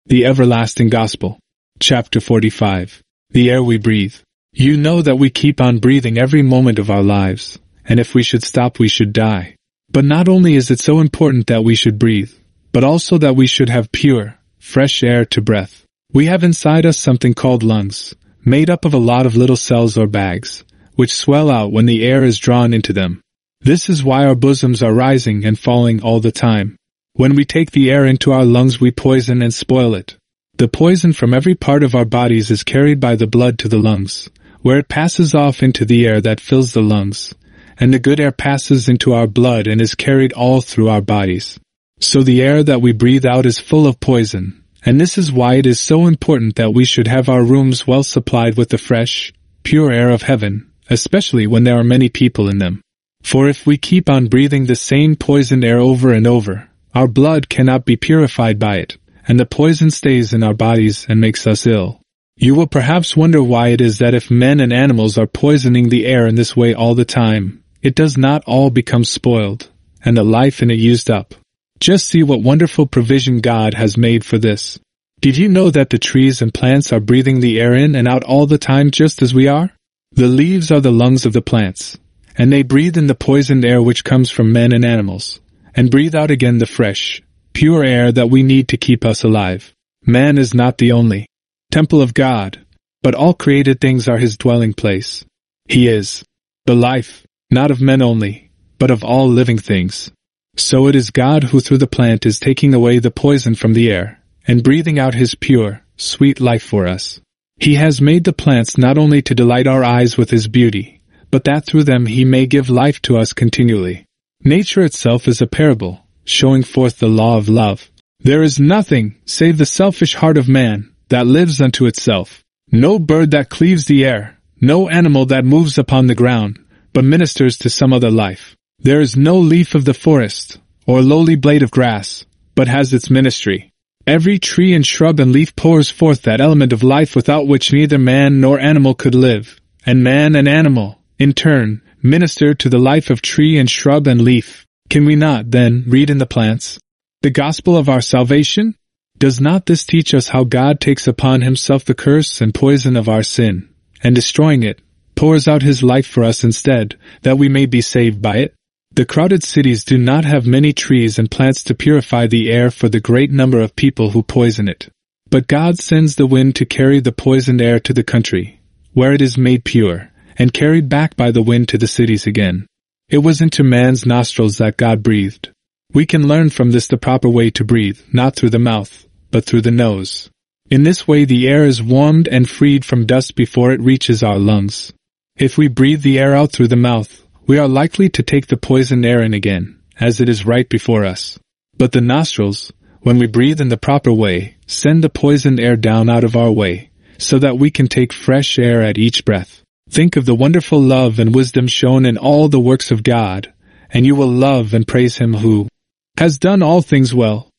The Everlasting Gospel. Chapter 45. The air we breathe. You know that we keep on breathing every moment of our lives, and if we should stop we should die. But not only is it so important that we should breathe, but also that we should have pure, fresh air to breath. We have inside us something called lungs, made up of a lot of little cells or bags, which swell out when the air is drawn into them. This is why our bosoms are rising and falling all the time. When we take the air into our lungs we poison and spoil it. The poison from every part of our bodies is carried by the blood to the lungs, where it passes off into the air that fills the lungs, and the good air passes into our blood and is carried all through our bodies. So the air that we breathe out is full of poison, and this is why it is so important that we should have our rooms well supplied with the fresh, pure air of heaven, especially when there are many people in them. For if we keep on breathing the same poisoned air over and over, our blood cannot be purified by it, and the poison stays in our bodies and makes us ill. You will perhaps wonder why it is that if men and animals are poisoning the air in this way all the time, it does not all become spoiled, and the life in it used up. Just see what wonderful provision God has made for this. Did you know that the trees and plants are breathing the air in and out all the time just as we are? The leaves are the lungs of the plants, and they breathe in the poisoned air which comes from men and animals, and breathe out again the fresh, pure air that we need to keep us alive. Man is not the only temple of God, but all created things are his dwelling place. He is the life, not of men only, but of all living things. So it is God who through the plant is taking away the poison from the air, and breathing out his pure, sweet life for us. He has made the plants not only to delight our eyes with his beauty, but that through them he may give life to us continually. Nature itself is a parable, showing forth the law of love. There is nothing, save the selfish heart of man, that lives unto itself. No bird that cleaves the air, no animal that moves upon the ground, but ministers to some other life. There is no leaf of the forest, or lowly blade of grass, but has its ministry. Every tree and shrub and leaf pours forth that element of life without which neither man nor animal could live, and man and animal, in turn, minister to the life of tree and shrub and leaf. Can we not, then, read in the plants the gospel of our salvation? Does not this teach us how God takes upon himself the curse and poison of our sin, and destroying it, pours out his life for us instead, that we may be saved by it? The crowded cities do not have many trees and plants to purify the air for the great number of people who poison it. But God sends the wind to carry the poisoned air to the country, where it is made pure, and carried back by the wind to the cities again. It was into man's nostrils that God breathed. We can learn from this the proper way to breathe, not through the mouth, but through the nose. In this way the air is warmed and freed from dust before it reaches our lungs. If we breathe the air out through the mouth, we are likely to take the poisoned air in again, as it is right before us. But the nostrils, when we breathe in the proper way, send the poisoned air down out of our way, so that we can take fresh air at each breath. Think of the wonderful love and wisdom shown in all the works of God, and you will love and praise him who has done all things well.